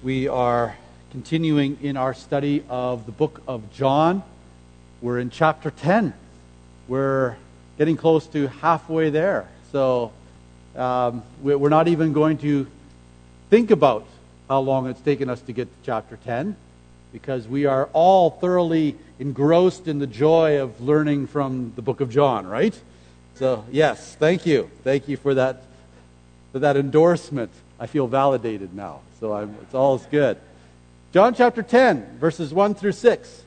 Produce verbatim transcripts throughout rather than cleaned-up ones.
We are continuing in our study of the book of John. We're in chapter ten. We're getting close to halfway there. So um, we're not even going to think about how long it's taken us to get to chapter ten, because we are all thoroughly engrossed in the joy of learning from the book of John, right? So yes, thank you. Thank you for that, for that endorsement. I feel validated now, so I'm, it's all good. John chapter ten, verses one through six.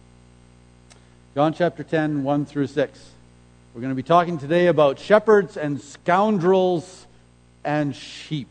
John chapter ten, one through six. We're going to be talking today about shepherds and scoundrels and sheep.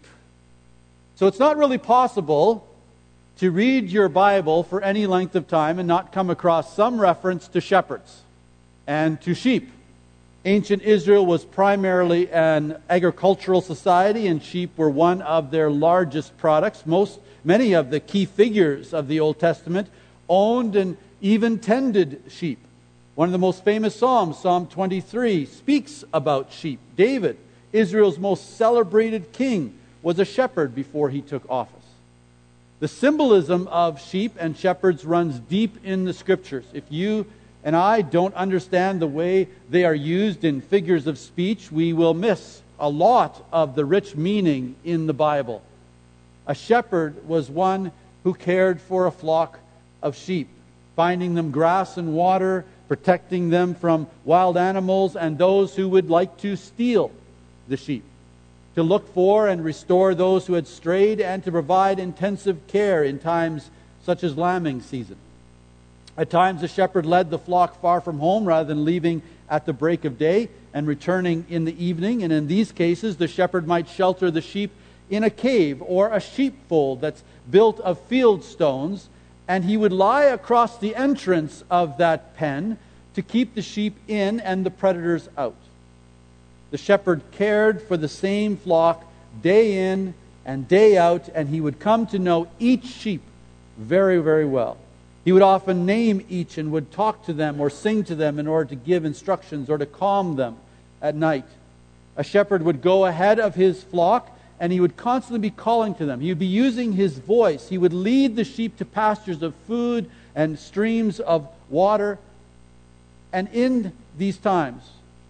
So it's not really possible to read your Bible for any length of time and not come across some reference to shepherds and to sheep. Ancient Israel was primarily an agricultural society, and sheep were one of their largest products. Most, many of the key figures of the Old Testament owned and even tended sheep. One of the most famous Psalms, Psalm twenty-three, speaks about sheep. David, Israel's most celebrated king, was a shepherd before he took office. The symbolism of sheep and shepherds runs deep in the Scriptures. If you and I don't understand the way they are used in figures of speech, we will miss a lot of the rich meaning in the Bible. A shepherd was one who cared for a flock of sheep, finding them grass and water, protecting them from wild animals and those who would like to steal the sheep, to look for and restore those who had strayed, and to provide intensive care in times such as lambing season. At times, the shepherd led the flock far from home rather than leaving at the break of day and returning in the evening. And in these cases, the shepherd might shelter the sheep in a cave or a sheepfold that's built of field stones, and he would lie across the entrance of that pen to keep the sheep in and the predators out. The shepherd cared for the same flock day in and day out, and he would come to know each sheep very, very well. He would often name each and would talk to them or sing to them in order to give instructions or to calm them at night. A shepherd would go ahead of his flock, and he would constantly be calling to them. He would be using his voice. He would lead the sheep to pastures of food and streams of water. And in these times,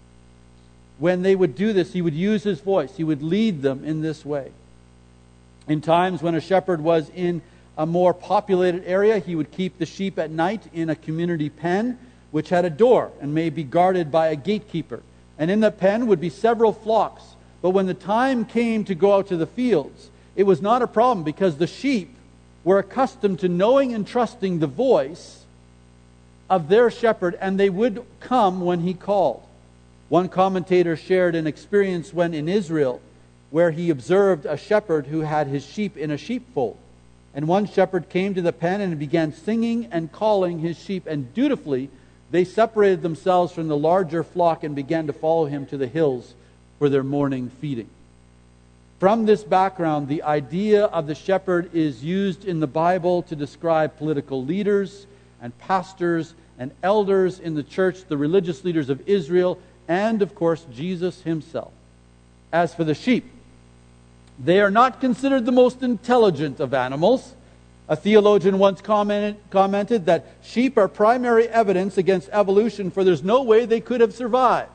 when they would do this, he would use his voice. He would lead them in this way. In times when a shepherd was in a more populated area, he would keep the sheep at night in a community pen, which had a door and may be guarded by a gatekeeper. And in the pen would be several flocks. But when the time came to go out to the fields, it was not a problem, because the sheep were accustomed to knowing and trusting the voice of their shepherd, and they would come when he called. One commentator shared an experience when in Israel, where he observed a shepherd who had his sheep in a sheepfold. And one shepherd came to the pen and began singing and calling his sheep, and dutifully they separated themselves from the larger flock and began to follow him to the hills for their morning feeding. From this background, the idea of the shepherd is used in the Bible to describe political leaders and pastors and elders in the church, the religious leaders of Israel, and of course Jesus himself. As for the sheep, they are not considered the most intelligent of animals. A theologian once commented, commented that sheep are primary evidence against evolution, for there's no way they could have survived.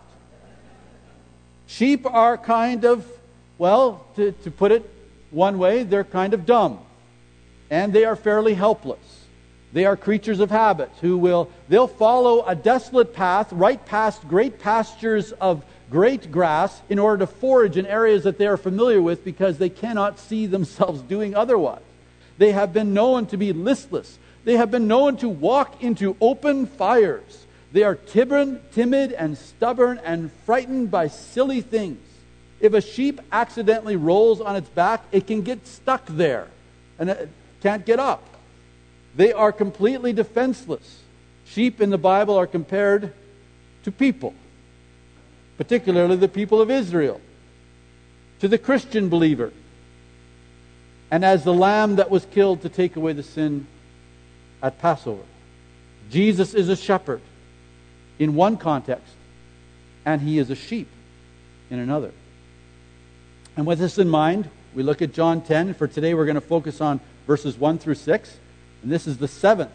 Sheep are kind of, well, to, to put it one way, they're kind of dumb. And they are fairly helpless. They are creatures of habit who will, they'll follow a desolate path right past great pastures of great grass in order to forage in areas that they are familiar with, because they cannot see themselves doing otherwise. They have been known to be listless. They have been known to walk into open fires. They are timid and stubborn and frightened by silly things. If a sheep accidentally rolls on its back, it can get stuck there and it can't get up. They are completely defenseless. Sheep in the Bible are compared to people, particularly the people of Israel, to the Christian believer, and as the lamb that was killed to take away the sin at Passover. Jesus is a shepherd in one context, and he is a sheep in another. And with this in mind, we look at John ten. For today we're going to focus on verses one through six. And this is the seventh.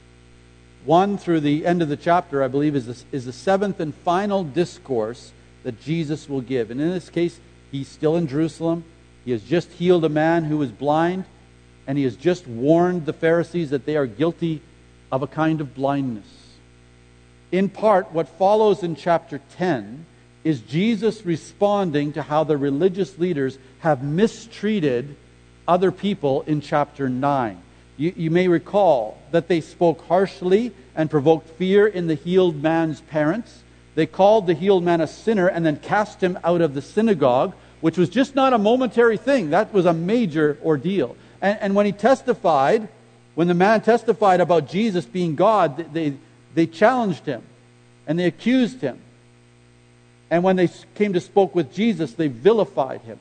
one through the end of the chapter, I believe, is the, is the seventh and final discourse that Jesus will give. And in this case, he's still in Jerusalem. He has just healed a man who was blind, and he has just warned the Pharisees that they are guilty of a kind of blindness. In part, what follows in chapter ten is Jesus responding to how the religious leaders have mistreated other people in chapter nine. You, you may recall that they spoke harshly and provoked fear in the healed man's parents. They called the healed man a sinner and then cast him out of the synagogue, which was just not a momentary thing. That was a major ordeal. And, and when he testified, when the man testified about Jesus being God, they, they challenged him and they accused him. And when they came to spoke with Jesus, they vilified him.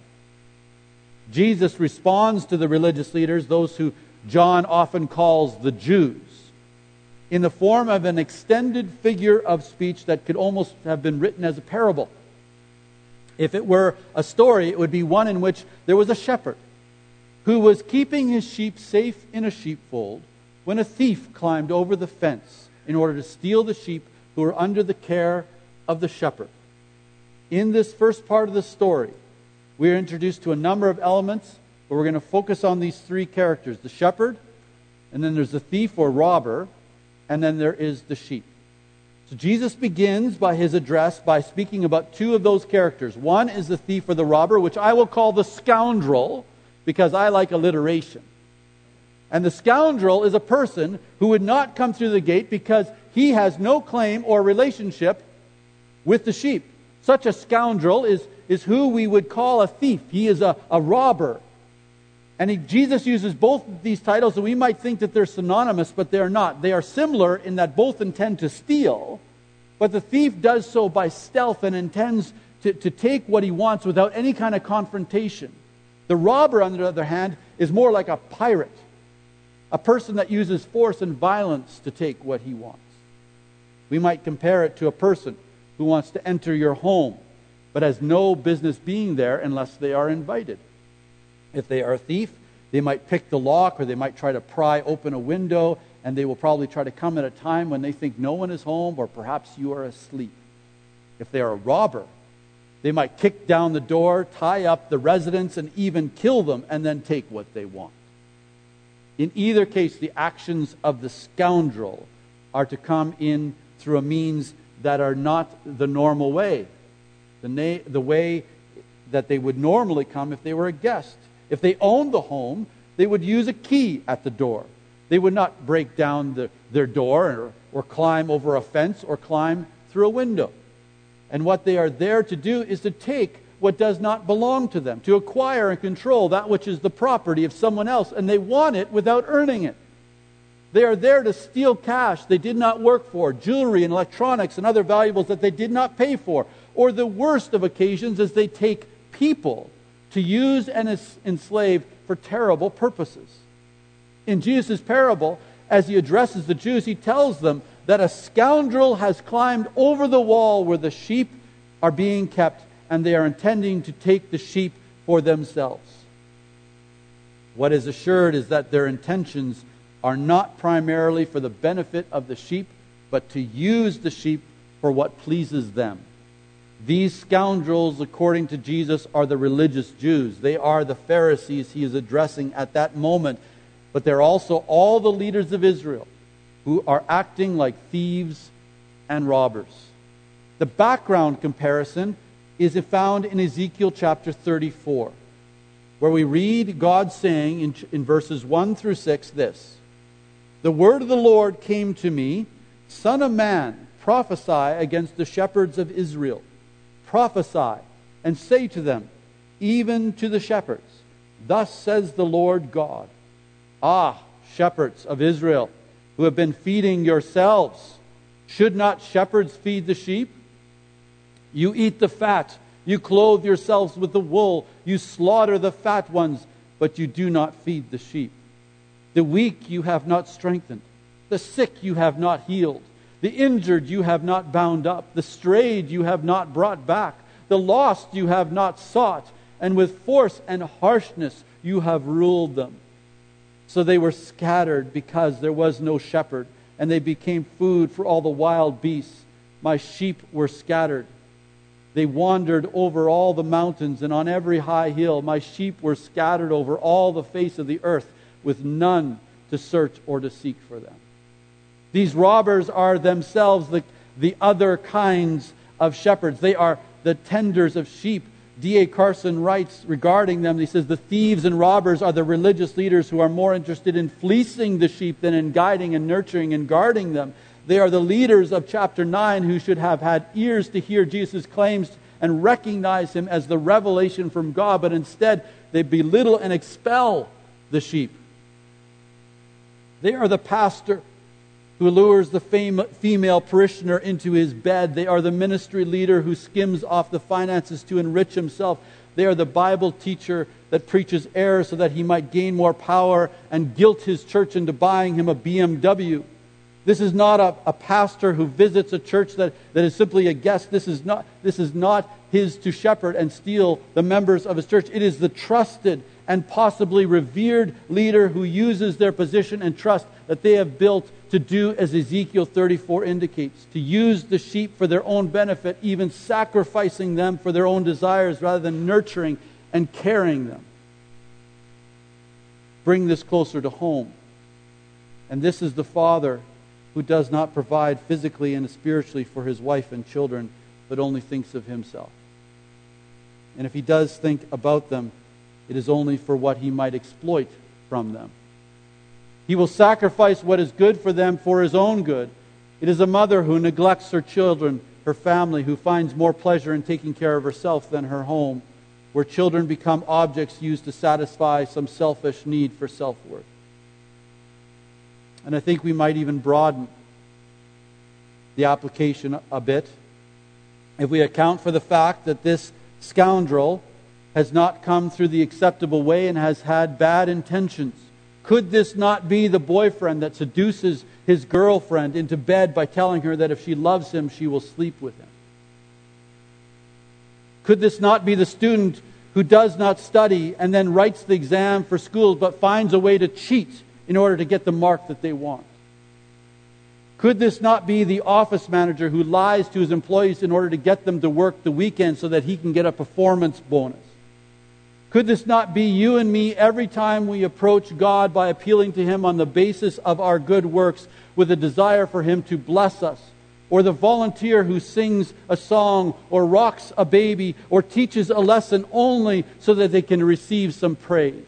Jesus responds to the religious leaders, those who John often calls the Jews, in the form of an extended figure of speech that could almost have been written as a parable. If it were a story, it would be one in which there was a shepherd who was keeping his sheep safe in a sheepfold when a thief climbed over the fence in order to steal the sheep who were under the care of the shepherd. In this first part of the story, we are introduced to a number of elements, but we're going to focus on these three characters: the shepherd, and then there's the thief or robber, and then there is the sheep. So Jesus begins by his address by speaking about two of those characters. One is the thief or the robber, which I will call the scoundrel, because I like alliteration. And the scoundrel is a person who would not come through the gate because he has no claim or relationship with the sheep. Such a scoundrel is, is who we would call a thief. He is a, a robber. And he, Jesus uses both of these titles, and we might think that they're synonymous, but they are not. They are similar in that both intend to steal, but the thief does so by stealth and intends to, to take what he wants without any kind of confrontation. The robber, on the other hand, is more like a pirate, a person that uses force and violence to take what he wants. We might compare it to a person who wants to enter your home, but has no business being there unless they are invited. If they are a thief, they might pick the lock, or they might try to pry open a window, and they will probably try to come at a time when they think no one is home, or perhaps you are asleep. If they are a robber, they might kick down the door, tie up the residents, and even kill them, and then take what they want. In either case, the actions of the scoundrel are to come in through a means that are not the normal way, the, na- the way that they would normally come if they were a guest. If they owned the home, they would use a key at the door. They would not break down the, their door or, or climb over a fence or climb through a window. And what they are there to do is to take what does not belong to them, to acquire and control that which is the property of someone else, and they want it without earning it. They are there to steal cash they did not work for, jewelry and electronics and other valuables that they did not pay for. Or the worst of occasions is they take people to use and enslave for terrible purposes. In Jesus' parable, as he addresses the Jews, he tells them that a scoundrel has climbed over the wall where the sheep are being kept, and they are intending to take the sheep for themselves. What is assured is that their intentions are not primarily for the benefit of the sheep, but to use the sheep for what pleases them. These scoundrels, according to Jesus, are the religious Jews. They are the Pharisees he is addressing at that moment. But they're also all the leaders of Israel who are acting like thieves and robbers. The background comparison is found in Ezekiel chapter thirty-four, where we read God saying in, in verses one through six this: "The word of the Lord came to me, Son of man, prophesy against the shepherds of Israel. Prophesy and say to them, even to the shepherds, thus says the Lord God, Ah, shepherds of Israel, who have been feeding yourselves, should not shepherds feed the sheep? You eat the fat, you clothe yourselves with the wool, you slaughter the fat ones, but you do not feed the sheep. The weak you have not strengthened, the sick you have not healed, the injured you have not bound up, the strayed you have not brought back, the lost you have not sought, and with force and harshness you have ruled them. So they were scattered because there was no shepherd, and they became food for all the wild beasts. My sheep were scattered. They wandered over all the mountains and on every high hill. My sheep were scattered over all the face of the earth, with none to search or to seek for them. These robbers are themselves the, the other kinds of shepherds. They are the tenders of sheep. D A Carson writes regarding them, he says, the thieves and robbers are the religious leaders who are more interested in fleecing the sheep than in guiding and nurturing and guarding them. They are the leaders of chapter nine who should have had ears to hear Jesus' claims and recognize Him as the revelation from God, but instead they belittle and expel the sheep. They are the pastor who lures the fam- female parishioner into his bed. They are the ministry leader who skims off the finances to enrich himself. They are the Bible teacher that preaches error so that he might gain more power and guilt his church into buying him a B M W. This is not a, a pastor who visits a church that, that is simply a guest. This is not, this is not his to shepherd and steal the members of his church. It is the trusted and possibly revered leader who uses their position and trust that they have built to do as Ezekiel thirty-four indicates, to use the sheep for their own benefit, even sacrificing them for their own desires rather than nurturing and caring them. Bring this closer to home. And this is the father who does not provide physically and spiritually for his wife and children, but only thinks of himself. And if he does think about them, it is only for what he might exploit from them. He will sacrifice what is good for them for his own good. It is a mother who neglects her children, her family, who finds more pleasure in taking care of herself than her home, where children become objects used to satisfy some selfish need for self-worth. And I think we might even broaden the application a bit if we account for the fact that this scoundrel has not come through the acceptable way and has had bad intentions. Could this not be the boyfriend that seduces his girlfriend into bed by telling her that if she loves him, she will sleep with him? Could this not be the student who does not study and then writes the exam for school but finds a way to cheat in order to get the mark that they want? Could this not be the office manager who lies to his employees in order to get them to work the weekend so that he can get a performance bonus? Could this not be you and me every time we approach God by appealing to Him on the basis of our good works with a desire for Him to bless us? Or the volunteer who sings a song or rocks a baby or teaches a lesson only so that they can receive some praise?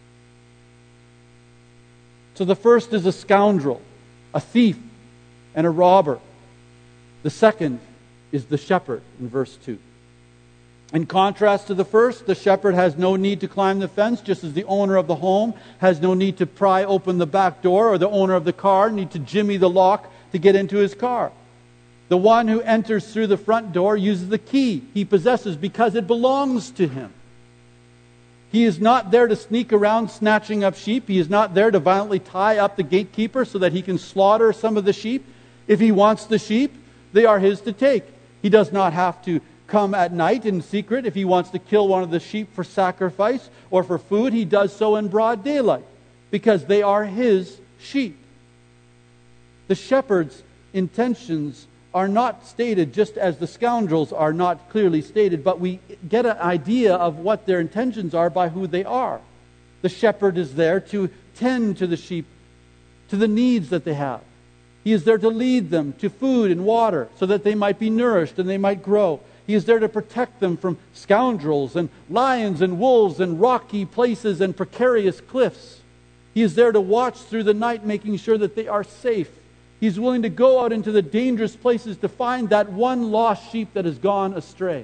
So the first is a scoundrel, a thief, and a robber. The second is the shepherd in verse two. In contrast to the first, the shepherd has no need to climb the fence, just as the owner of the home has no need to pry open the back door, or the owner of the car need to jimmy the lock to get into his car. The one who enters through the front door uses the key he possesses because it belongs to him. He is not there to sneak around snatching up sheep. He is not there to violently tie up the gatekeeper so that he can slaughter some of the sheep. If he wants the sheep, they are his to take. He does not have to come at night in secret. If he wants to kill one of the sheep for sacrifice or for food, he does so in broad daylight because they are his sheep. The shepherd's intentions are not stated just as the scoundrels are not clearly stated, but we get an idea of what their intentions are by who they are. The shepherd is there to tend to the sheep, to the needs that they have. He is there to lead them to food and water so that they might be nourished and they might grow. He is there to protect them from scoundrels and lions and wolves and rocky places and precarious cliffs. He is there to watch through the night, making sure that they are safe. He's willing to go out into the dangerous places to find that one lost sheep that has gone astray.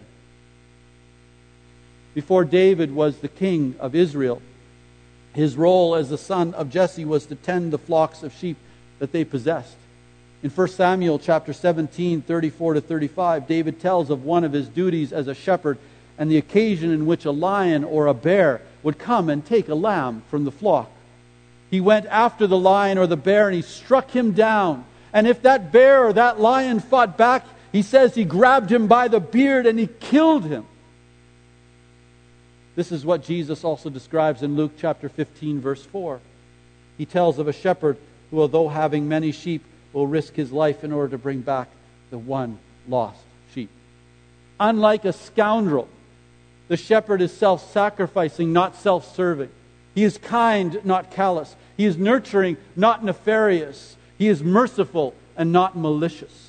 Before David was the king of Israel, his role as the son of Jesse was to tend the flocks of sheep that they possessed. In First Samuel chapter seventeen, thirty-four to thirty-five, David tells of one of his duties as a shepherd and the occasion in which a lion or a bear would come and take a lamb from the flock. He went after the lion or the bear and he struck him down. And if that bear or that lion fought back, he says he grabbed him by the beard and he killed him. This is what Jesus also describes in Luke chapter fifteen, verse four. He tells of a shepherd who, although having many sheep, will risk his life in order to bring back the one lost sheep. Unlike a scoundrel, the shepherd is self-sacrificing, not self-serving. He is kind, not callous. He is nurturing, not nefarious. He is merciful and not malicious.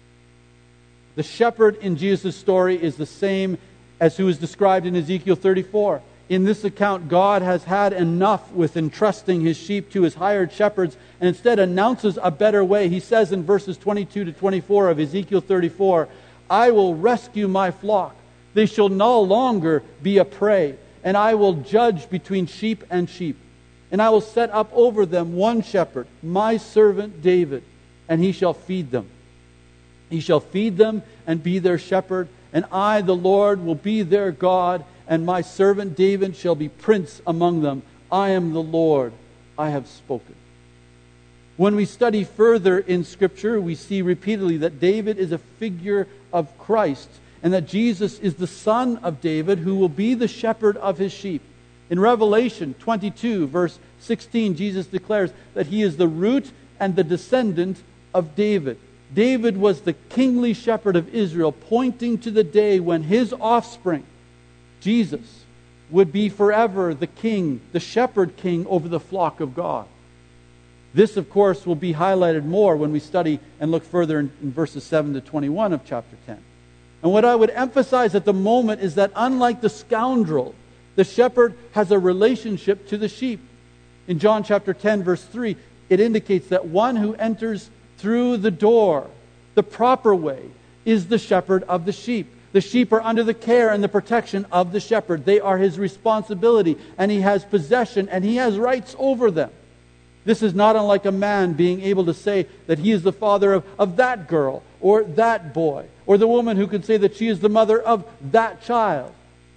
The shepherd in Jesus' story is the same as who is described in Ezekiel thirty-four. In this account, God has had enough with entrusting his sheep to his hired shepherds and instead announces a better way. He says in verses twenty-two to twenty-four of Ezekiel thirty-four, I will rescue my flock. They shall no longer be a prey, and I will judge between sheep and sheep. And I will set up over them one shepherd, my servant David, and he shall feed them. He shall feed them and be their shepherd, and I, the Lord, will be their God, and my servant David shall be prince among them. I am the Lord, I have spoken. When we study further in Scripture, we see repeatedly that David is a figure of Christ, and that Jesus is the son of David who will be the shepherd of his sheep. In Revelation twenty-two, verse sixteen, Jesus declares that he is the root and the descendant of David. David was the kingly shepherd of Israel, pointing to the day when his offspring, Jesus, would be forever the king, the shepherd king over the flock of God. This, of course, will be highlighted more when we study and look further in, in verses seven to twenty-one of chapter ten. And what I would emphasize at the moment is that unlike the scoundrel, the shepherd has a relationship to the sheep. In John chapter ten, verse three, it indicates that one who enters through the door, the proper way, is the shepherd of the sheep. The sheep are under the care and the protection of the shepherd. They are his responsibility, and he has possession, and he has rights over them. This is not unlike a man being able to say that he is the father of, of that girl, or that boy, or the woman who can say that she is the mother of that child.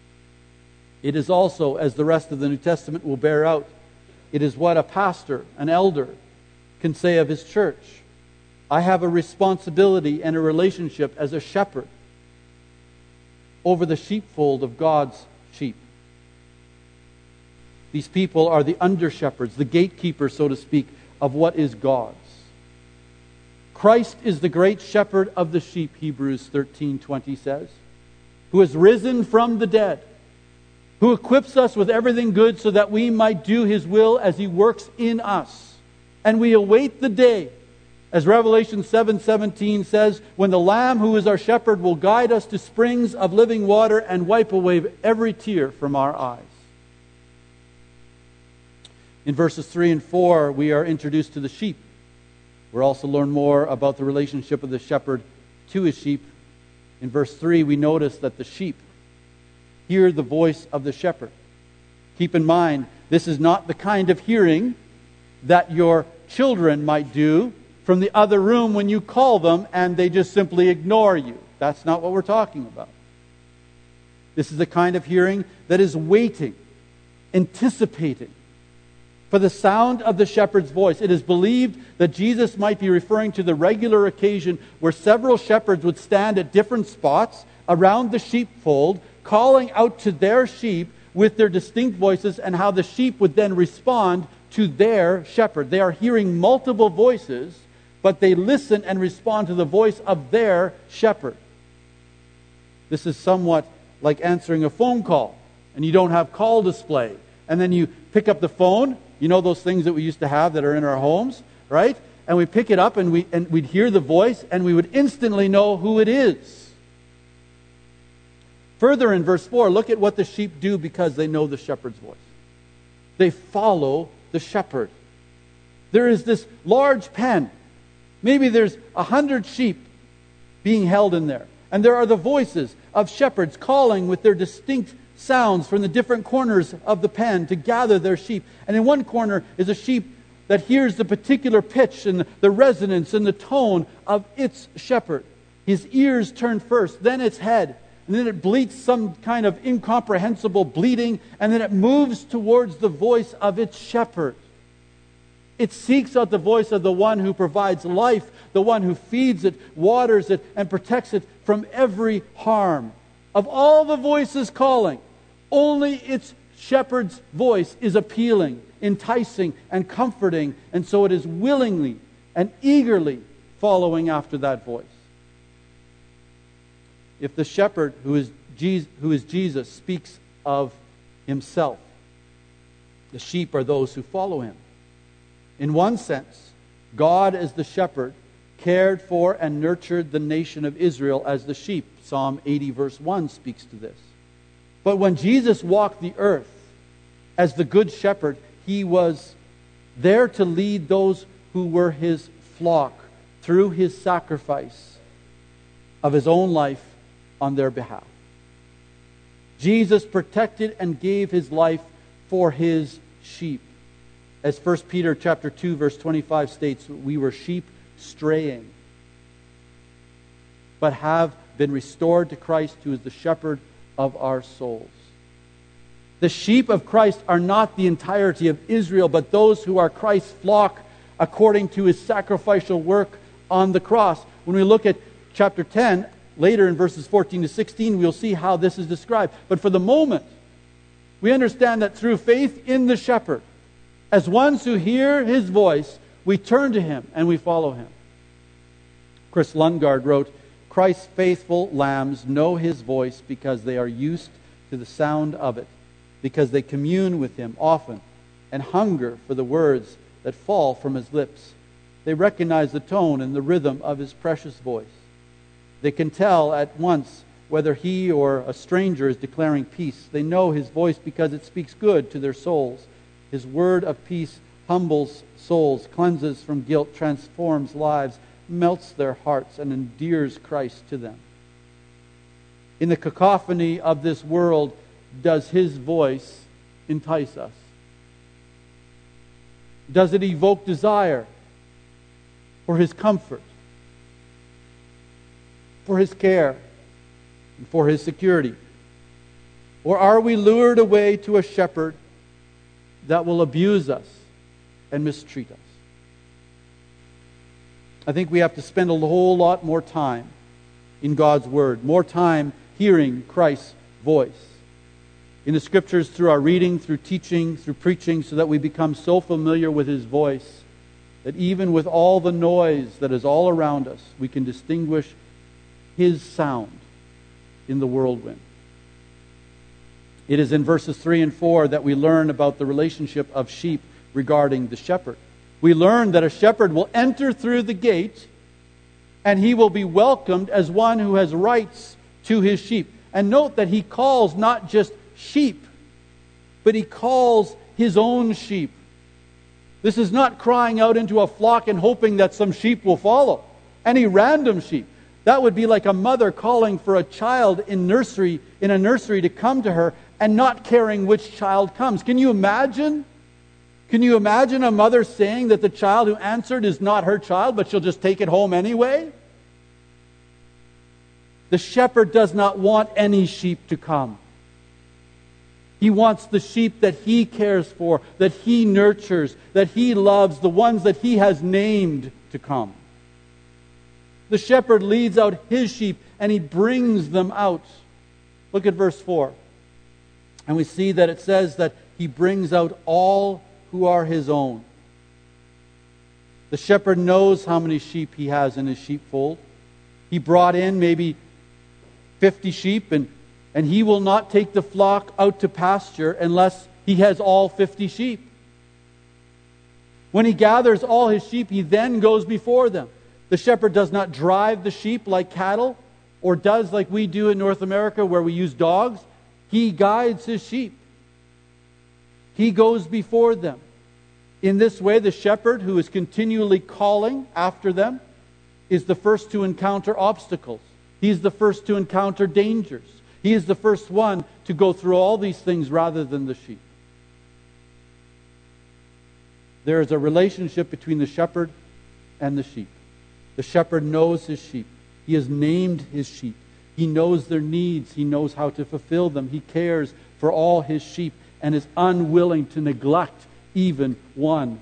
It is also, as the rest of the New Testament will bear out, it is what a pastor, an elder, can say of his church. I have a responsibility and a relationship as a shepherd over the sheepfold of God's sheep. These people are the under-shepherds, the gatekeepers, so to speak, of what is God's. Christ is the great shepherd of the sheep, Hebrews thirteen twenty says, who has risen from the dead, who equips us with everything good so that we might do his will as he works in us. And we await the day, as Revelation seven seventeen says, when the Lamb who is our shepherd will guide us to springs of living water and wipe away every tear from our eyes. In verses three and four, we are introduced to the sheep. We'll also learn more about the relationship of the shepherd to his sheep. In verse three, we notice that the sheep hear the voice of the shepherd. Keep in mind, this is not the kind of hearing that your children might do from the other room when you call them and they just simply ignore you. That's not what we're talking about. This is the kind of hearing that is waiting, anticipating for the sound of the shepherd's voice. It is believed that Jesus might be referring to the regular occasion where several shepherds would stand at different spots around the sheepfold, calling out to their sheep with their distinct voices, and how the sheep would then respond to their shepherd. They are hearing multiple voices, but they listen and respond to the voice of their shepherd. This is somewhat like answering a phone call, and you don't have call display. And then you pick up the phone. You know those things that we used to have that are in our homes, right? And we pick it up and, we, and we'd hear the voice, and we would instantly know who it is. Further in verse four, look at what the sheep do because they know the shepherd's voice. They follow the shepherd. There is this large pen. Maybe there's a hundred sheep being held in there. And there are the voices of shepherds calling with their distinct sounds from the different corners of the pen to gather their sheep. And in one corner is a sheep that hears the particular pitch and the resonance and the tone of its shepherd. His ears turn first, then its head, and then it bleats some kind of incomprehensible bleating, and then it moves towards the voice of its shepherd. It seeks out the voice of the one who provides life, the one who feeds it, waters it, and protects it from every harm. Of all the voices calling, only its shepherd's voice is appealing enticing, and comforting, and so it is willingly and eagerly following after that voice. If the shepherd, who is Jesus, who is Jesus, speaks of himself, the sheep are those who follow him. In one sense, God as the shepherd cared for and nurtured the nation of Israel as the sheep. Psalm eighty verse one speaks to this. But when Jesus walked the earth as the good shepherd, he was there to lead those who were his flock through his sacrifice of his own life on their behalf. Jesus protected and gave his life for his sheep. As First Peter chapter two verse twenty-five states, we were sheep straying, but have been restored to Christ, who is the shepherd of our souls. The sheep of Christ are not the entirety of Israel, but those who are Christ's flock according to his sacrificial work on the cross. When we look at chapter ten, later in verses fourteen to sixteen, we'll see how this is described. But for the moment, we understand that through faith in the shepherd, as ones who hear his voice, we turn to him and we follow him. Chris Lundgaard wrote, Christ's faithful lambs know his voice because they are used to the sound of it, because they commune with him often and hunger for the words that fall from his lips. They recognize the tone and the rhythm of his precious voice. They can tell at once whether he or a stranger is declaring peace. They know his voice because it speaks good to their souls. His word of peace humbles souls, cleanses from guilt, transforms lives, melts their hearts, and endears Christ to them. In the cacophony of this world, does his voice entice us? Does it evoke desire for his comfort, for his care, and for his security? Or are we lured away to a shepherd that will abuse us and mistreat us? I think we have to spend a whole lot more time in God's Word, more time hearing Christ's voice in the Scriptures, through our reading, through teaching, through preaching, so that we become so familiar with his voice that even with all the noise that is all around us, we can distinguish his sound in the whirlwind. It is in verses three and four that we learn about the relationship of sheep regarding the shepherd. We learn that a shepherd will enter through the gate and he will be welcomed as one who has rights to his sheep. And note that he calls not just sheep, but he calls his own sheep. This is not crying out into a flock and hoping that some sheep will follow. Any random sheep. That would be like a mother calling for a child in nursery, in a nursery to come to her and not caring which child comes. Can you imagine? Can you imagine a mother saying that the child who answered is not her child, but she'll just take it home anyway? The shepherd does not want any sheep to come. He wants the sheep that he cares for, that he nurtures, that he loves, the ones that he has named to come. The shepherd leads out his sheep and he brings them out. Look at verse four. And we see that it says that he brings out all who are his own. The shepherd knows how many sheep he has in his sheepfold. He brought in maybe fifty sheep, and, and he will not take the flock out to pasture unless he has all fifty sheep. When he gathers all his sheep, he then goes before them. The shepherd does not drive the sheep like cattle, or does like we do in North America where we use dogs. He guides his sheep. He goes before them. In this way, the shepherd, who is continually calling after them, is the first to encounter obstacles. He's the first to encounter dangers. He is the first one to go through all these things rather than the sheep. There is a relationship between the shepherd and the sheep. The shepherd knows his sheep. He has named his sheep. He knows their needs. He knows how to fulfill them. He cares for all his sheep and is unwilling to neglect even one.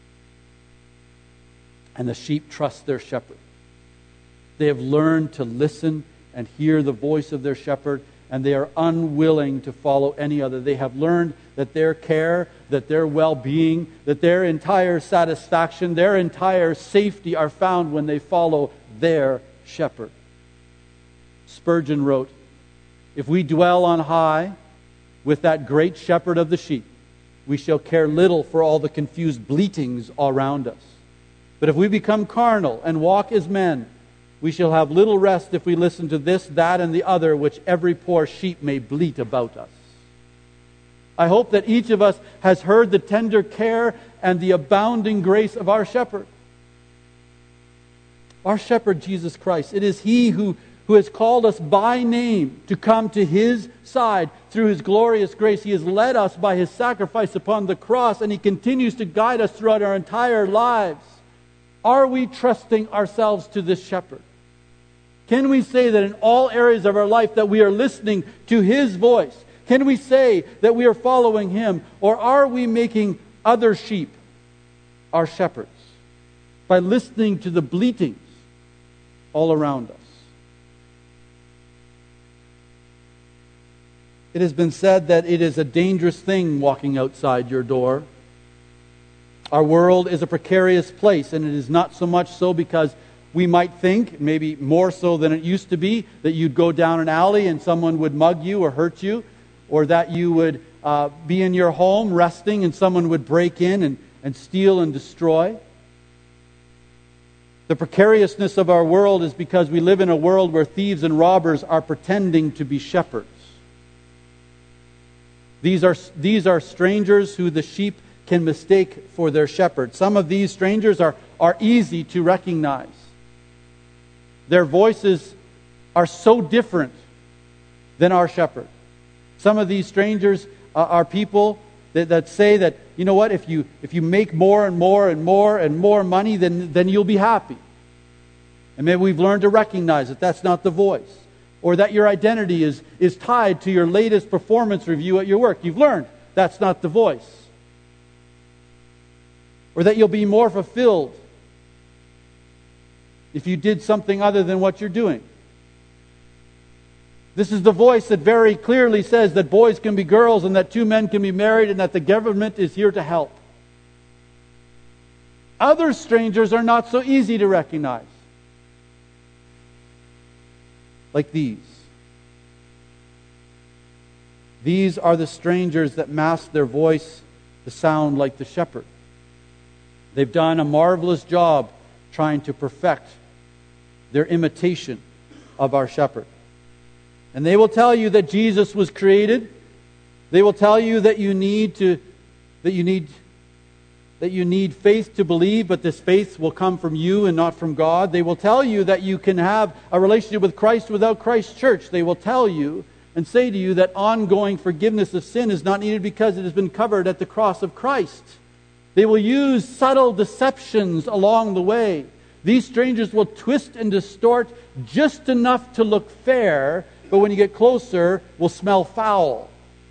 And the sheep trust their shepherd. They have learned to listen and hear the voice of their shepherd, and they are unwilling to follow any other. They have learned that their care, that their well-being, that their entire satisfaction, their entire safety are found when they follow their shepherd. Spurgeon wrote, "If we dwell on high with that great shepherd of the sheep, we shall care little for all the confused bleatings around us. But if we become carnal and walk as men, we shall have little rest if we listen to this, that, and the other, which every poor sheep may bleat about us." I hope that each of us has heard the tender care and the abounding grace of our shepherd. Our shepherd, Jesus Christ. It is He who, who has called us by name to come to His side through His glorious grace. He has led us by His sacrifice upon the cross, and He continues to guide us throughout our entire lives. Are we trusting ourselves to this shepherd? Can we say that in all areas of our life that we are listening to His voice? Can we say that we are following Him? Or are we making other sheep our shepherds by listening to the bleatings all around us? It has been said that it is a dangerous thing walking outside your door. Our world is a precarious place, and it is not so much so because we might think, maybe more so than it used to be, that you'd go down an alley and someone would mug you or hurt you, or that you would uh, be in your home resting and someone would break in and, and steal and destroy. The precariousness of our world is because we live in a world where thieves and robbers are pretending to be shepherds. These are, these are strangers who the sheep can mistake for their shepherd. Some of these strangers are, are easy to recognize. Their voices are so different than our shepherd. Some of these strangers are, are people that, that say that, you know what, if you if you make more and more and more and more money, then, then you'll be happy. And maybe we've learned to recognize that that's not the voice. Or that your identity is, is tied to your latest performance review at your work. You've learned that's not the voice. Or that you'll be more fulfilled if you did something other than what you're doing. This is the voice that very clearly says that boys can be girls and that two men can be married and that the government is here to help. Other strangers are not so easy to recognize. Like these. These are the strangers that mask their voice to sound like the shepherd. They've done a marvelous job trying to perfect their imitation of our shepherd. And they will tell you that Jesus was created. They will tell you that you need to that you need that you need faith to believe, but this faith will come from you and not from God. They will tell you that you can have a relationship with Christ without Christ's church. They will tell you and say to you that ongoing forgiveness of sin is not needed because it has been covered at the cross of Christ. They will use subtle deceptions along the way. These strangers will twist and distort just enough to look fair, but when you get closer, will smell foul.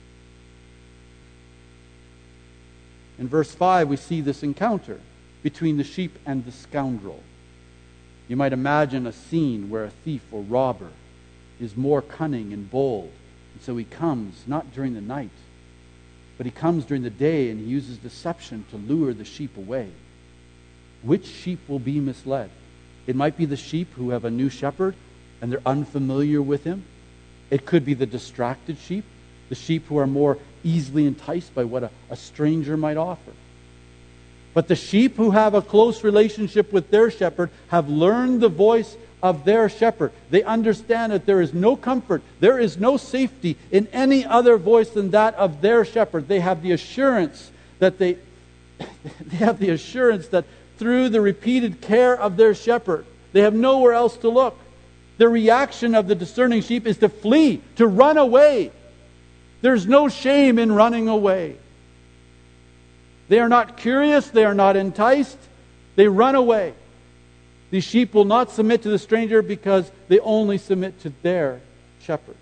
In verse five, we see this encounter between the sheep and the scoundrel. You might imagine a scene where a thief or robber is more cunning and bold. And so he comes, not during the night, but he comes during the day and he uses deception to lure the sheep away. Which sheep will be misled? It might be the sheep who have a new shepherd and they're unfamiliar with him. It could be the distracted sheep, the sheep who are more easily enticed by what a, a stranger might offer. But the sheep who have a close relationship with their shepherd have learned the voice of their shepherd. They understand that there is no comfort, there is no safety in any other voice than that of their shepherd. They have the assurance that they, they have the assurance that through the repeated care of their shepherd, they have nowhere else to look. The reaction of the discerning sheep is to flee, to run away. There's no shame in running away. They are not curious, they are not enticed, they run away. These sheep will not submit to the stranger because they only submit to their shepherd.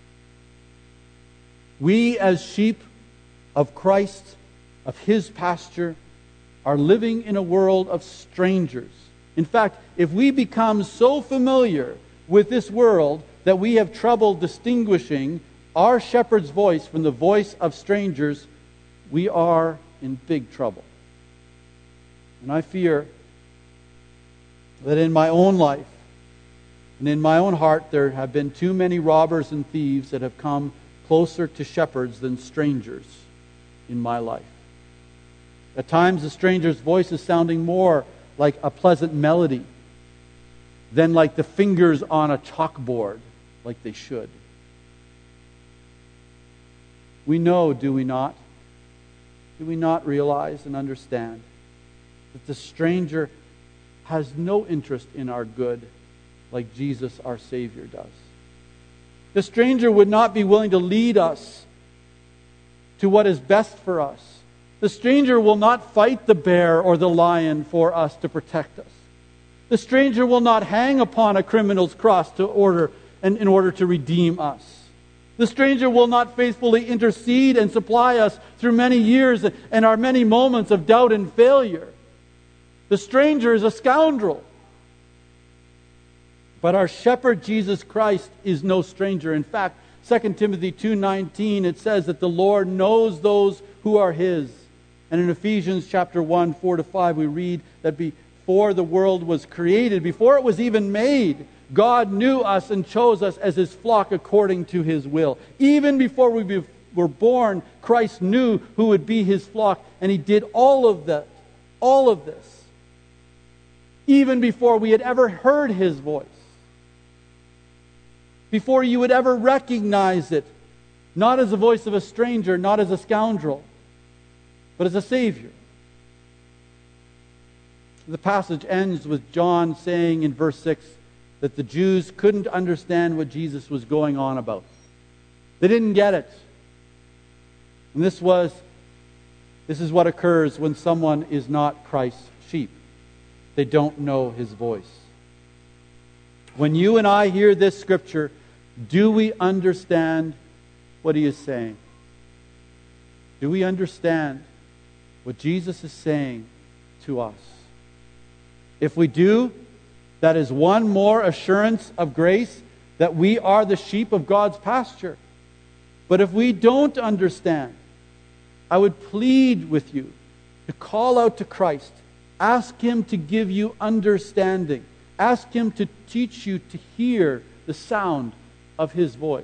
We as sheep of Christ, of His pasture, are living in a world of strangers. In fact, if we become so familiar with this world that we have trouble distinguishing our shepherd's voice from the voice of strangers, we are in big trouble. And I fear that in my own life and in my own heart there have been too many robbers and thieves that have come closer to shepherds than strangers in my life. At times the stranger's voice is sounding more like a pleasant melody than like the fingers on a chalkboard, like they should. We know, do we not? Do we not realize and understand that the stranger has no interest in our good like Jesus, our Savior, does? The stranger would not be willing to lead us to what is best for us. The stranger will not fight the bear or the lion for us to protect us. The stranger will not hang upon a criminal's cross to order and in order to redeem us. The stranger will not faithfully intercede and supply us through many years and our many moments of doubt and failure. The stranger is a scoundrel. But our shepherd, Jesus Christ, is no stranger. In fact, Second Timothy two nineteen, it says that the Lord knows those who are His. And in Ephesians chapter one, four to five, we read that before the world was created, before it was even made, God knew us and chose us as His flock according to His will. Even before we were born, Christ knew who would be His flock, and He did all of that, all of this, even before we had ever heard His voice. Before you would ever recognize it, not as the voice of a stranger, not as a scoundrel, but as a Savior. The passage ends with John saying in verse six that the Jews couldn't understand what Jesus was going on about. They didn't get it. And this was, this is what occurs when someone is not Christ's sheep. They don't know His voice. When you and I hear this scripture, do we understand what He is saying? Do we understand what Jesus is saying to us? If we do, that is one more assurance of grace that we are the sheep of God's pasture. But if we don't understand, I would plead with you to call out to Christ. Ask Him to give you understanding. Ask Him to teach you to hear the sound of His voice.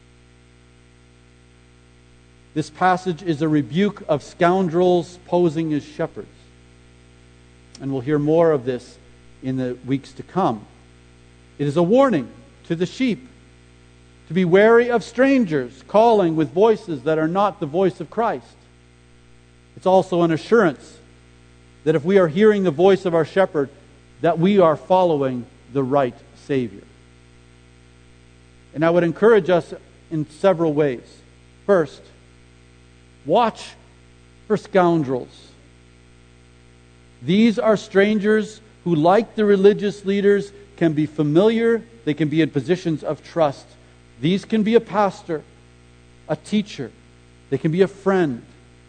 This passage is a rebuke of scoundrels posing as shepherds. And we'll hear more of this in the weeks to come. It is a warning to the sheep to be wary of strangers calling with voices that are not the voice of Christ. It's also an assurance that if we are hearing the voice of our shepherd, that we are following the right Savior. And I would encourage us in several ways. First, watch for scoundrels. These are strangers who, like the religious leaders, can be familiar. They can be in positions of trust. These can be a pastor, a teacher. They can be a friend.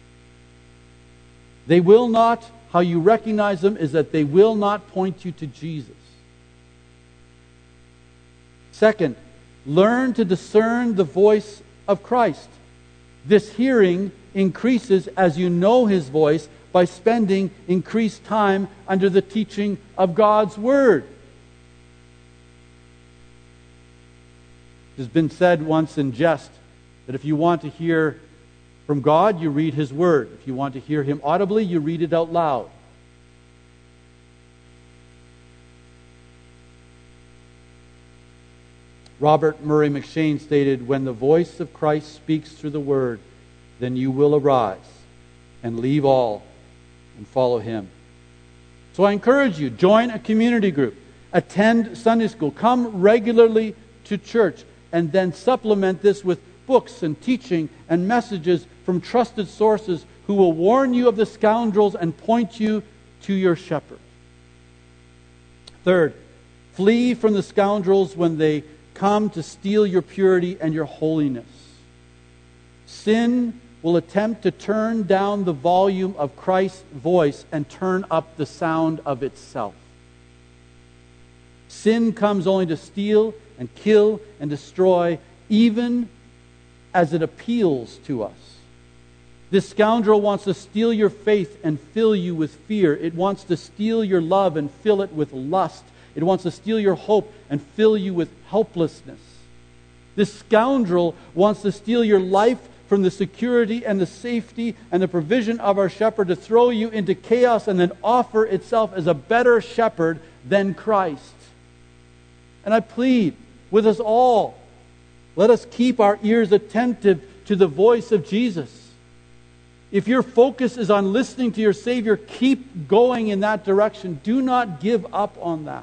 They will not, how you recognize them is that they will not point you to Jesus. Second, learn to discern the voice of Christ. This hearing increases as you know His voice by spending increased time under the teaching of God's Word. It has been said once in jest that if you want to hear from God, you read His Word. If you want to hear Him audibly, you read it out loud. Robert Murray McCheyne stated, "When the voice of Christ speaks through the Word, then you will arise and leave all and follow Him." So I encourage you, join a community group, attend Sunday school, come regularly to church, and then supplement this with books and teaching and messages from trusted sources who will warn you of the scoundrels and point you to your shepherd. Third, flee from the scoundrels when they come to steal your purity and your holiness. Sin will attempt to turn down the volume of Christ's voice and turn up the sound of itself. Sin comes only to steal and kill and destroy, even as it appeals to us. This scoundrel wants to steal your faith and fill you with fear. It wants to steal your love and fill it with lust. It wants to steal your hope and fill you with helplessness. This scoundrel wants to steal your life from the security and the safety and the provision of our shepherd, to throw you into chaos and then offer itself as a better shepherd than Christ. And I plead with us all, let us keep our ears attentive to the voice of Jesus. If your focus is on listening to your Savior, keep going in that direction. Do not give up on that.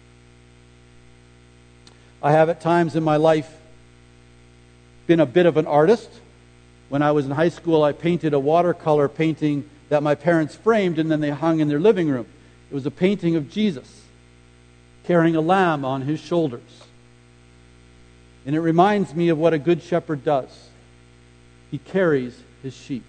I have at times in my life been a bit of an artist. When I was in high school, I painted a watercolor painting that my parents framed and then they hung in their living room. It was a painting of Jesus carrying a lamb on his shoulders. And it reminds me of what a good shepherd does. He carries his sheep.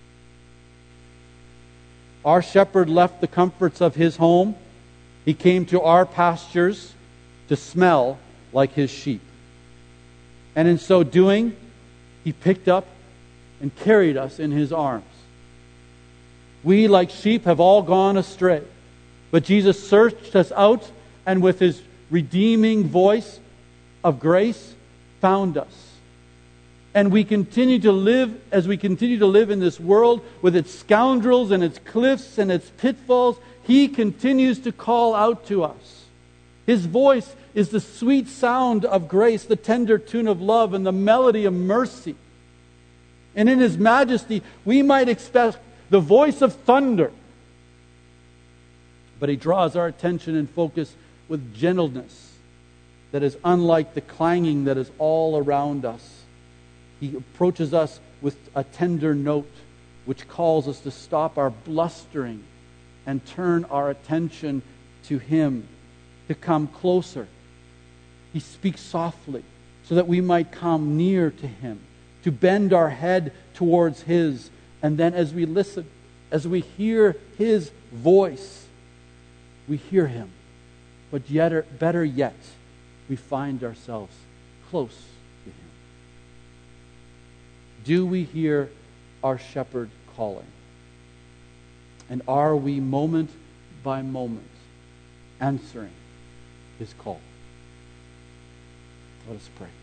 Our shepherd left the comforts of his home. He came to our pastures to smell like his sheep. And in so doing, he picked up and carried us in his arms. We, like sheep, have all gone astray. But Jesus searched us out and with his redeeming voice of grace found us. And we continue to live, as we continue to live in this world with its scoundrels and its cliffs and its pitfalls, he continues to call out to us. His voice is the sweet sound of grace, the tender tune of love, and the melody of mercy. And in his majesty, we might expect the voice of thunder. But he draws our attention and focus with gentleness that is unlike the clanging that is all around us. He approaches us with a tender note which calls us to stop our blustering and turn our attention to him, to come closer. He speaks softly so that we might come near to him, to bend our head towards his. And then as we listen, as we hear his voice, we hear him. But yet, better yet, we find ourselves close to him. Do we hear our shepherd calling? And are we moment by moment answering his call? Let us pray.